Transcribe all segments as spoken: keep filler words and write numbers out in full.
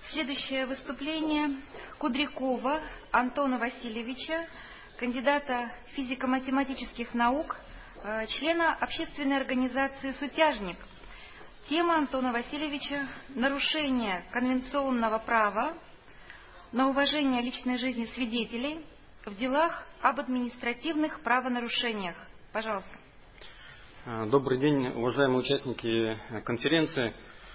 Следующее выступление Кудрякова Антона Васильевича, кандидата физико-математических наук, члена общественной организации «Сутяжник». Тема Антона Васильевича – нарушение конвенционного права на уважение личной жизни свидетелей в делах об административных правонарушениях. Пожалуйста. Добрый день, уважаемые участники конференции.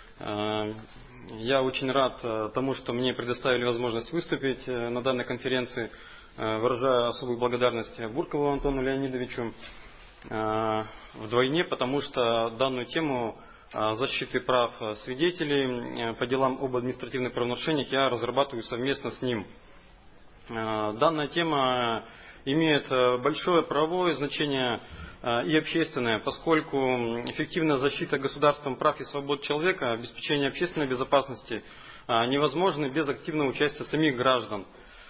Я очень рад тому, что мне предоставили возможность выступить на данной конференции. Выражаю особую благодарность Буркову Антону Леонидовичу вдвойне, потому что данную тему защиты прав свидетелей по делам об административных правонарушениях я разрабатываю совместно с ним. Данная тема имеет большое правовое значение и общественное, поскольку эффективная защита государством прав и свобод человека, обеспечение общественной безопасности невозможно без активного участия самих граждан.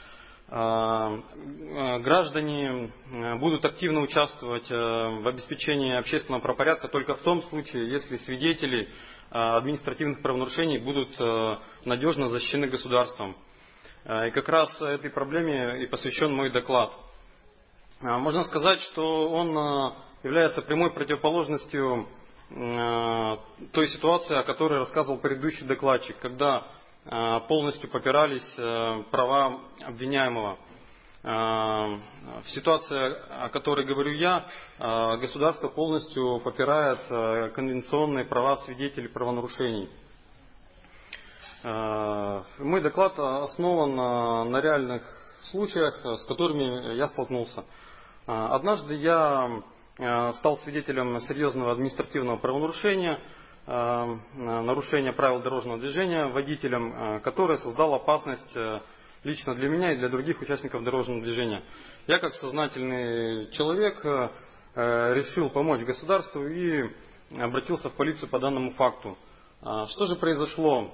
Граждане будут активно участвовать в обеспечении общественного правопорядка только в том случае, если свидетели административных правонарушений будут надежно защищены государством. И как раз этой проблеме и посвящен мой доклад. Можно сказать, что он является прямой противоположностью той ситуации, о которой рассказывал предыдущий докладчик, когда полностью попирались права обвиняемого. В ситуации, о которой говорю я, государство полностью попирает конвенционные права свидетелей правонарушений. Мой доклад основан на реальных случаях, с которыми я столкнулся. Однажды я стал свидетелем серьезного административного правонарушения, нарушения правил дорожного движения водителем, которое создало опасность лично для меня и для других участников дорожного движения. Я, как сознательный человек, решил помочь государству и обратился в полицию по данному факту. Что же произошло?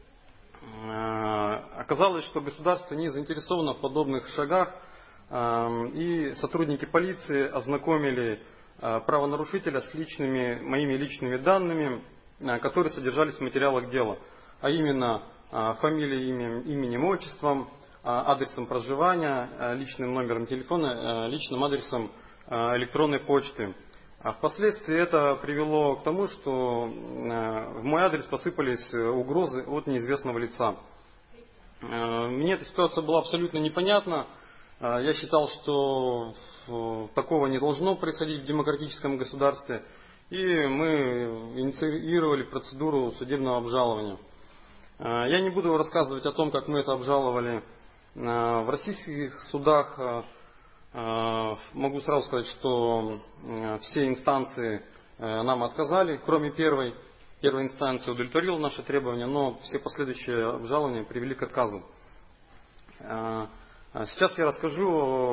Оказалось, что государство не заинтересовано в подобных шагах, и сотрудники полиции ознакомили правонарушителя с личными, моими личными данными, которые содержались в материалах дела, а именно фамилией, именем, именем, отчеством, адресом проживания, личным номером телефона, личным адресом электронной почты. А впоследствии это привело к тому, что в мой адрес посыпались угрозы от неизвестного лица. Мне эта ситуация была абсолютно непонятна. Я считал, что такого не должно происходить в демократическом государстве, и мы инициировали процедуру судебного обжалования. Я не буду рассказывать о том, как мы это обжаловали в российских судах. Могу сразу сказать, что все инстанции нам отказали, кроме первой. Первая инстанция удовлетворила наши требования, но все последующие обжалования привели к отказу. Сейчас я расскажу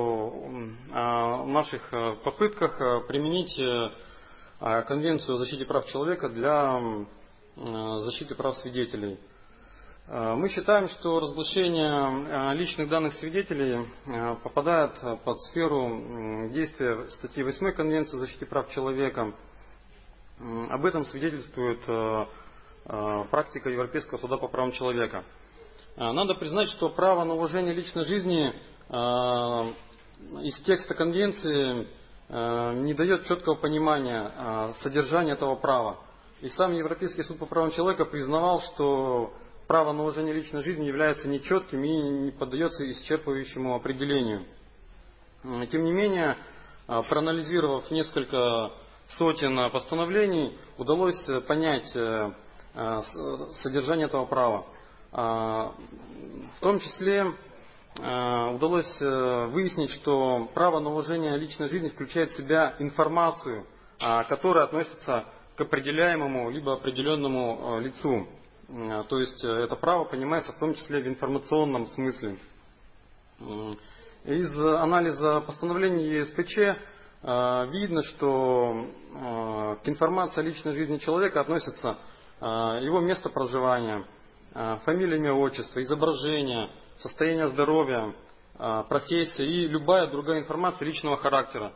о наших попытках применить Конвенцию о защите прав человека для защиты прав свидетелей. Мы считаем, что разглашение личных данных свидетелей попадает под сферу действия статьи восьмой Конвенции о защите прав человека. Об этом свидетельствует практика Европейского суда по правам человека. Надо признать, что право на уважение личной жизни из текста Конвенции не дает четкого понимания содержания этого права. И сам Европейский суд по правам человека признавал, что право на уважение личной жизни является нечетким и не поддается исчерпывающему определению. Тем не менее, проанализировав несколько сотен постановлений, удалось понять содержание этого права. В том числе удалось выяснить, что право на уважение личной жизни включает в себя информацию, которая относится к определяемому либо определенному лицу. То есть это право понимается в том числе в информационном смысле. Из анализа постановлений ЕСПЧ видно, что к информации о личной жизни человека относятся его место проживания, фамилия, имя, отчество, изображение, состояние здоровья, профессия и любая другая информация личного характера.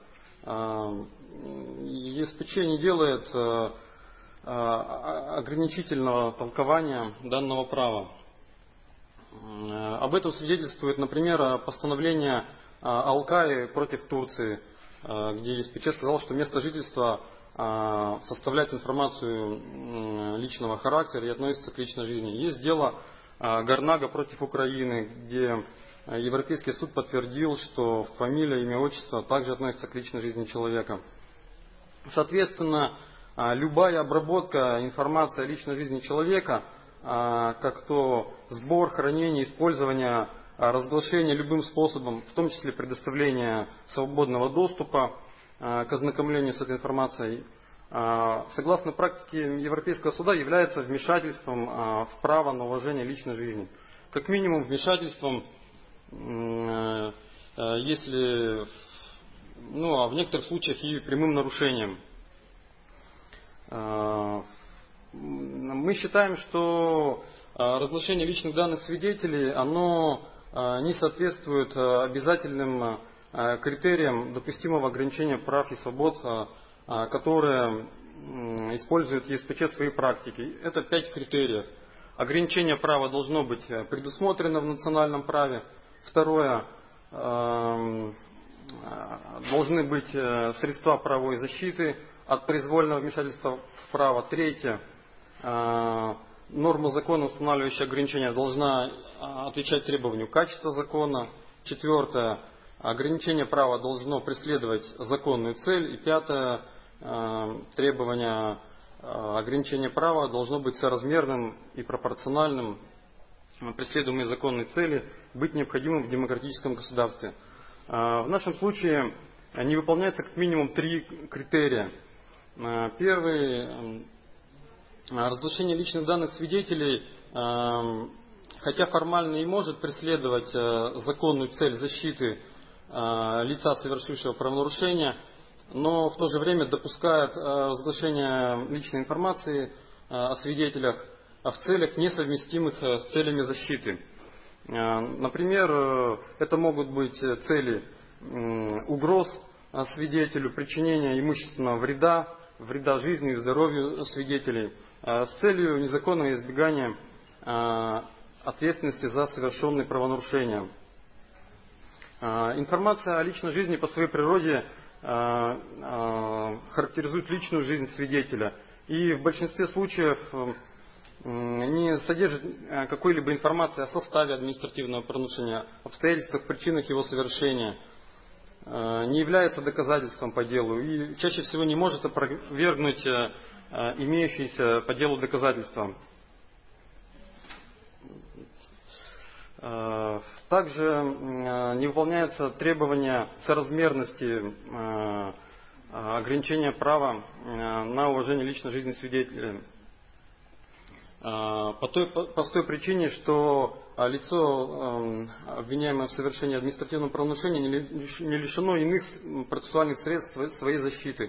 ЕСПЧ не делает ограничительного толкования данного права. Об этом свидетельствует, например, постановление Алкаи против Турции, где ЕСПЧ сказал, что место жительства составляет информацию личного характера и относится к личной жизни. Есть дело Гарнага против Украины, где Европейский суд подтвердил, что фамилия, имя, отчество также относятся к личной жизни человека. Соответственно, любая обработка информации о личной жизни человека, как то сбор, хранение, использование, разглашение любым способом, в том числе предоставление свободного доступа к ознакомлению с этой информацией, согласно практике Европейского суда, является вмешательством в право на уважение личной жизни. Как минимум вмешательством, если, ну, а в некоторых случаях и прямым нарушением. Мы считаем, что разглашение личных данных свидетелей, оно не соответствует обязательным критериям допустимого ограничения прав и свобод, которые используют ЕСПЧ в своей практике. Это пять критериев. Ограничение права должно быть предусмотрено в национальном праве. Второе, должны быть средства правовой защиты от произвольного вмешательства в право. Третье, норма закона, устанавливающая ограничения, должна отвечать требованию качества закона. Четвертое, ограничение права должно преследовать законную цель. И пятое, требование ограничения права должно быть соразмерным и пропорциональным преследуемой законной цели, быть необходимым в демократическом государстве. В нашем случае не выполняется как минимум три критерия. Первый, разглашение личных данных свидетелей, хотя формально и может преследовать законную цель защиты лица, совершившего правонарушение, но в то же время допускает разглашение личной информации о свидетелях в целях, несовместимых с целями защиты. Например, это могут быть цели угроз свидетелю, причинения имущественного вреда, вреда жизни и здоровью свидетелей с целью незаконного избегания ответственности за совершенные правонарушения. Информация о личной жизни по своей природе характеризует личную жизнь свидетеля и в большинстве случаев не содержит какой-либо информации о составе административного правонарушения, обстоятельствах, причинах его совершения, не является доказательством по делу и чаще всего не может опровергнуть имеющиеся по делу доказательства. Также не выполняется требование соразмерности ограничения права на уважение личной жизни свидетеля. По той простой причине, что лицо, обвиняемое в совершении административного правонарушения, не лишено иных процессуальных средств своей защиты.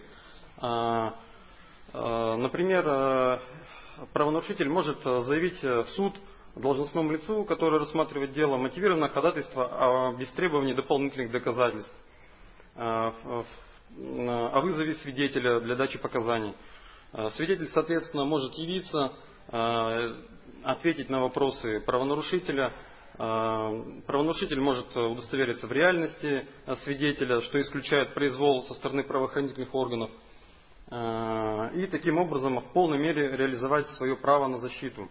Например, правонарушитель может заявить в суд должностному лицу, которое рассматривает дело, мотивированное ходатайство без требования дополнительных доказательств, о вызове свидетеля для дачи показаний. Свидетель, соответственно, может явиться, ответить на вопросы правонарушителя. Правонарушитель может удостовериться в реальности свидетеля, что исключает произвол со стороны правоохранительных органов, и таким образом в полной мере реализовать свое право на защиту.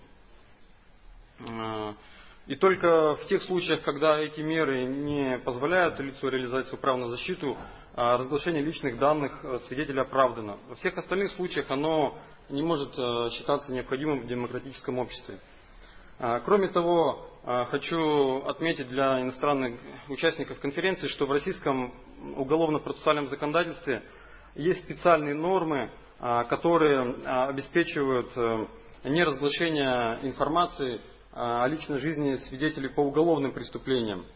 И только в тех случаях, когда эти меры не позволяют лицу реализовать свое право на защиту, разглашение личных данных свидетеля оправдано. Во всех остальных случаях оно не может считаться необходимым в демократическом обществе. Кроме того, хочу отметить для иностранных участников конференции, что в российском уголовно-процессуальном законодательстве есть специальные нормы, которые обеспечивают неразглашение информации о личной жизни свидетелей по уголовным преступлениям.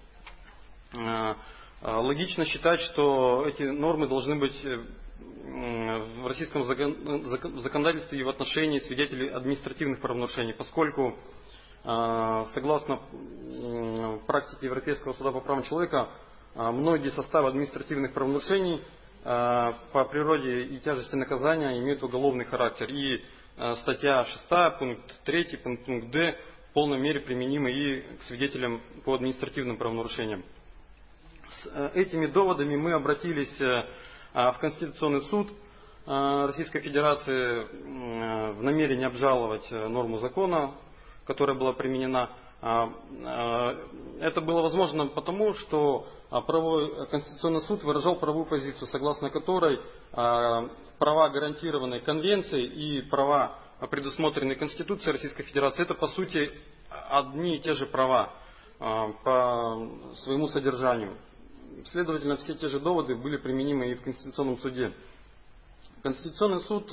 Логично считать, что эти нормы должны быть в российском законодательстве и в отношении свидетелей административных правонарушений, поскольку, согласно практике Европейского суда по правам человека, многие составы административных правонарушений по природе и тяжести наказания имеют уголовный характер. И статья шестая, пункт третий, пункт Д полной мере применимы и к свидетелям по административным правонарушениям. С этими доводами мы обратились в Конституционный суд Российской Федерации в намерении обжаловать норму закона, которая была применена. Это было возможно потому, что правовой, Конституционный суд выражал правовую позицию, согласно которой права, гарантированные Конвенцией, и права, предусмотренные Конституцией Российской Федерации, это по сути одни и те же права по своему содержанию. Следовательно, все те же доводы были применимы и в Конституционном суде. Конституционный суд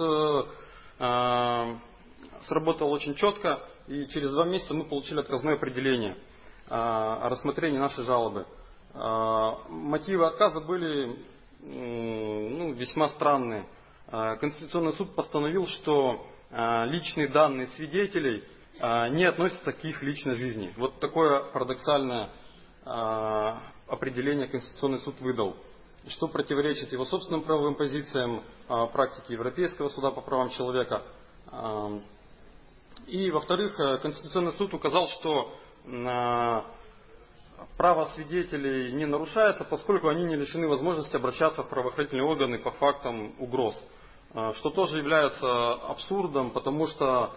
сработал очень четко, и через два месяца мы получили отказное определение о рассмотрении нашей жалобы. Мотивы отказа были ну, весьма странные. Конституционный суд постановил, что личные данные свидетелей не относятся к их личной жизни. Вот такое парадоксальное определение Конституционный суд выдал, что противоречит его собственным правовым позициям, практике Европейского суда по правам человека. И, во-вторых, Конституционный суд указал, что право свидетелей не нарушается, поскольку они не лишены возможности обращаться в правоохранительные органы по фактам угроз. Что тоже является абсурдом, потому что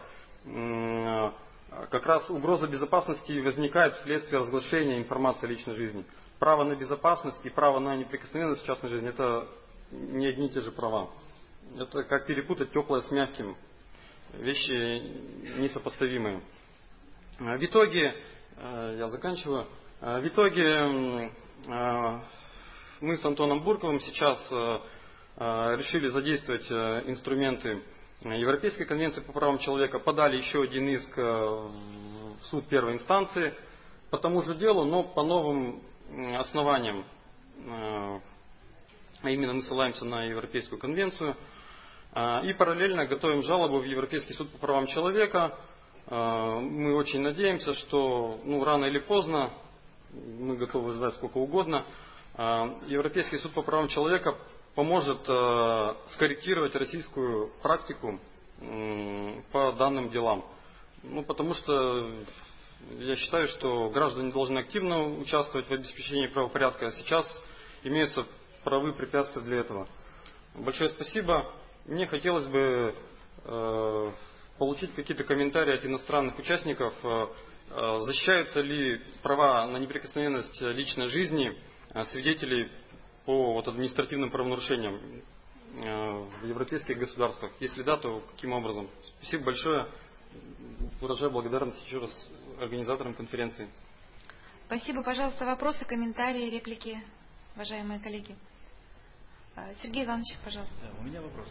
как раз угроза безопасности возникает вследствие разглашения информации о личной жизни. Право на безопасность и право на неприкосновенность в частной жизни – это не одни и те же права. Это как перепутать теплое с мягким. Вещи несопоставимые. В итоге, я заканчиваю, в итоге мы с Антоном Бурковым сейчас решили задействовать инструменты Европейской конвенции по правам человека, подали еще один иск в суд первой инстанции по тому же делу, но по новым основаниям. А именно мы ссылаемся на Европейскую конвенцию. И параллельно готовим жалобу в Европейский суд по правам человека. Мы очень надеемся, что ну, рано или поздно, мы готовы ждать сколько угодно, Европейский суд по правам человека поможет скорректировать российскую практику по данным делам. Ну, потому что я считаю, что граждане должны активно участвовать в обеспечении правопорядка, а сейчас имеются правовые препятствия для этого. Большое спасибо. Мне хотелось бы э, получить какие-то комментарии от иностранных участников, э, э, защищаются ли права на неприкосновенность личной жизни э, свидетелей по вот, административным правонарушениям э, в европейских государствах. Если да, то каким образом? Спасибо большое. Выражаю благодарность еще раз организаторам конференции. Спасибо. Пожалуйста, вопросы, комментарии, реплики, уважаемые коллеги. Сергей Иванович, пожалуйста. Да, у меня вопрос.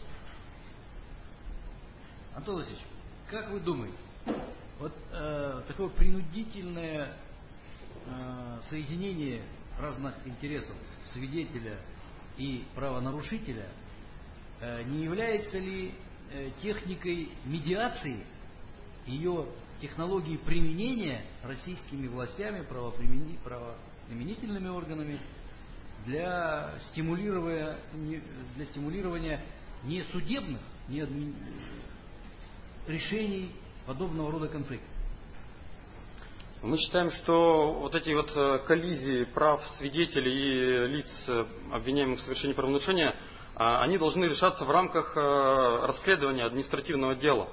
Антон Васильевич, как вы думаете, вот э, такое принудительное э, соединение разных интересов свидетеля и правонарушителя э, не является ли э, техникой медиации, ее технологией применения российскими властями, правоприменительными органами для стимулирования, для стимулирования не судебных, не адми... решений подобного рода конфликтов? Мы считаем, что вот эти вот коллизии прав свидетелей и лиц, обвиняемых в совершении правонарушения, они должны решаться в рамках расследования административного дела.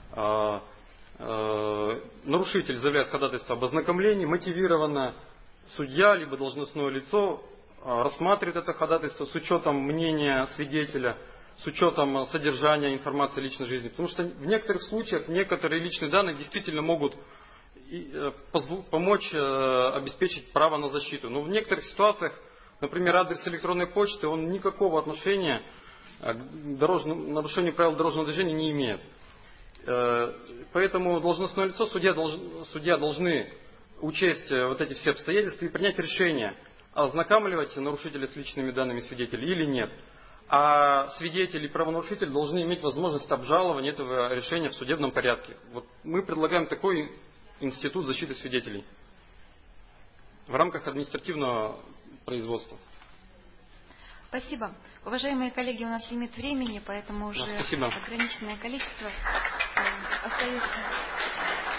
Нарушитель заявляет ходатайство об ознакомлении, мотивированно судья либо должностное лицо рассматривает это ходатайство с учетом мнения свидетеля, с учетом содержания информации о личной жизни. Потому что в некоторых случаях некоторые личные данные действительно могут помочь обеспечить право на защиту. Но в некоторых ситуациях, например, адрес электронной почты, он никакого отношения к дорожному, нарушению правил дорожного движения не имеет. Поэтому должностное лицо, судья, долж, судья должны учесть вот эти все обстоятельства и принять решение, ознакомливать нарушителя с личными данными свидетелей или нет. А свидетель и правонарушитель должны иметь возможность обжалования этого решения в судебном порядке. Вот мы предлагаем такой институт защиты свидетелей в рамках административного производства. Спасибо. Уважаемые коллеги, у нас лимит времени, поэтому уже да, спасибо. ограниченное количество остается.